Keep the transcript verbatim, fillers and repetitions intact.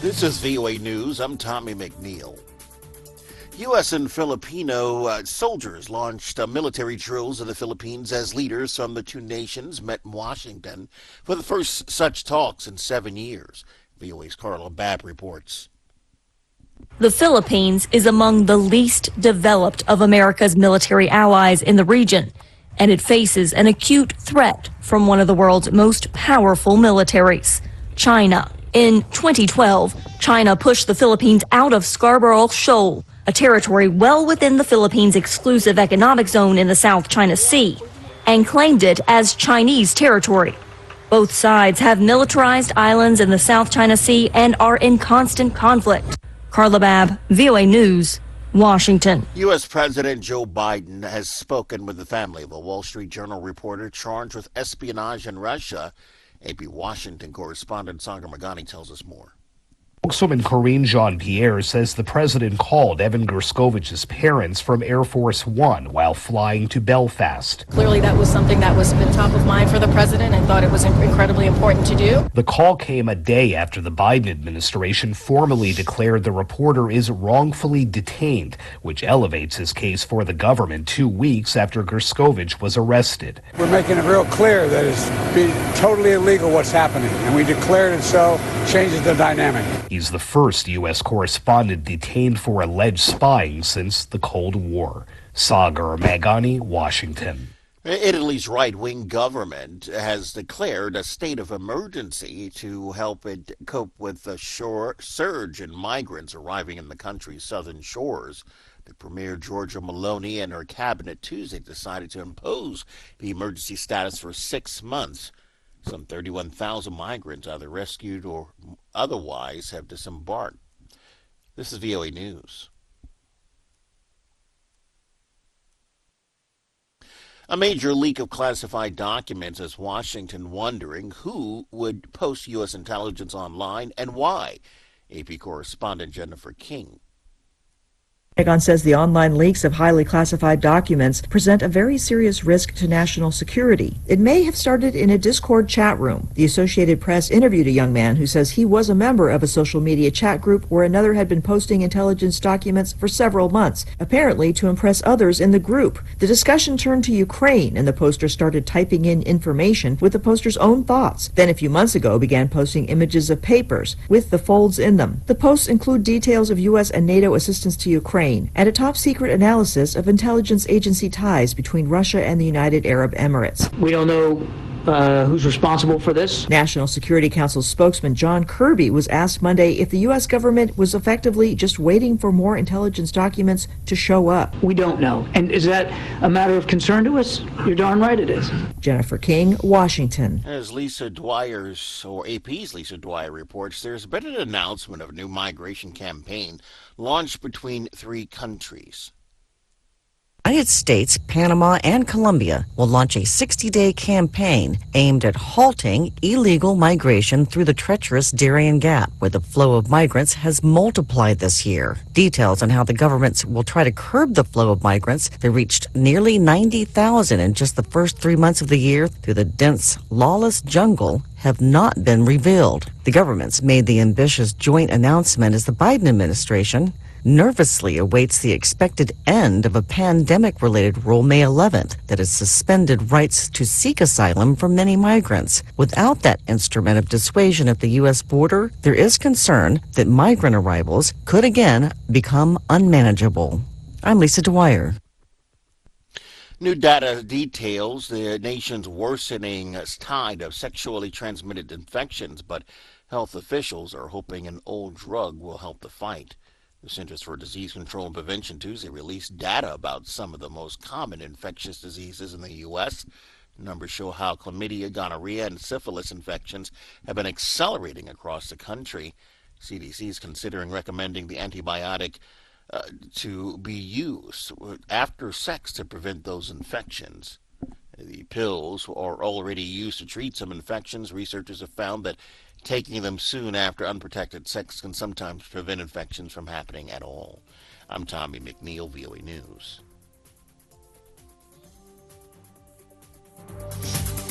This is V O A News. I'm Tommy McNeil. U S and Filipino uh, soldiers launched uh, military drills in the Philippines as leaders from the two nations met in Washington for the first such talks in seven years. V O A's Carla Babb reports. The Philippines is among the least developed of America's military allies in the region, and it faces an acute threat from one of the world's most powerful militaries, China. In twenty twelve, China pushed the Philippines out of Scarborough Shoal, a territory well within the Philippines' exclusive economic zone in the South China Sea, and claimed it as Chinese territory. Both sides have militarized islands in the South China Sea and are in constant conflict. Carla Babb, V O A News, Washington. U S. President Joe Biden has spoken with the family of a Wall Street Journal reporter charged with espionage in Russia. A P Washington correspondent Sagar Magani tells us more. Spokeswoman Karine Jean-Pierre says the president called Evan Gerskovic's parents from Air Force One while flying to Belfast. Clearly that was something that was been top of mind for the president and thought it was incredibly important to do. The call came a day after the Biden administration formally declared the reporter is wrongfully detained, which elevates his case for the government two weeks after Gerskovich was arrested. We're making it real clear that it's been totally illegal what's happening, and we declared it so, changes the dynamic. He's the first U S correspondent detained for alleged spying since the Cold War. Sagar Magani, Washington. Italy's right-wing government has declared a state of emergency to help it cope with the shore surge in migrants arriving in the country's southern shores. The Premier Giorgia Meloni and her cabinet Tuesday decided to impose the emergency status for six months. Some thirty-one thousand migrants, either rescued or otherwise, have disembarked. This is V O A News. A major leak of classified documents has Washington wondering who would post U S intelligence online and why. A P correspondent Jennifer King. Pentagon says the online leaks of highly classified documents present a very serious risk to national security. It may have started in a Discord chat room. The Associated Press interviewed a young man who says he was a member of a social media chat group where another had been posting intelligence documents for several months, apparently to impress others in the group. The discussion turned to Ukraine, and the poster started typing in information with the poster's own thoughts. Then a few months ago began posting images of papers with the folds in them. The posts include details of U S and NATO assistance to Ukraine and a top-secret analysis of intelligence agency ties between Russia and the United Arab Emirates. We don't know uh, who's responsible for this. National Security Council spokesman John Kirby was asked Monday if the U S government was effectively just waiting for more intelligence documents to show up. We don't know. And is that a matter of concern to us? You're darn right it is. Jennifer King, Washington. As Lisa Dwyer's, or A P's Lisa Dwyer reports, there's been an announcement of a new migration campaign launched between three countries. The United States, Panama, and Colombia will launch a sixty-day campaign aimed at halting illegal migration through the treacherous Darien Gap, where the flow of migrants has multiplied this year. Details on how the governments will try to curb the flow of migrants that reached nearly ninety thousand in just the first three months of the year through the dense, lawless jungle have not been revealed. The governments made the ambitious joint announcement as the Biden administration nervously awaits the expected end of a pandemic-related rule May eleventh that has suspended rights to seek asylum for many migrants. Without that instrument of dissuasion at the U S border, there is concern that migrant arrivals could again become unmanageable. I'm Lisa Dwyer. New data details the nation's worsening tide of sexually transmitted infections, but health officials are hoping an old drug will help the fight. The Centers for Disease Control and Prevention Tuesday released data about some of the most common infectious diseases in the U S. Numbers show how chlamydia, gonorrhea, and syphilis infections have been accelerating across the country. C D C is considering recommending the antibiotic uh, to be used after sex to prevent those infections. The pills are already used to treat some infections. Researchers have found that taking them soon after unprotected sex can sometimes prevent infections from happening at all. I'm Tommy McNeil, V O A News.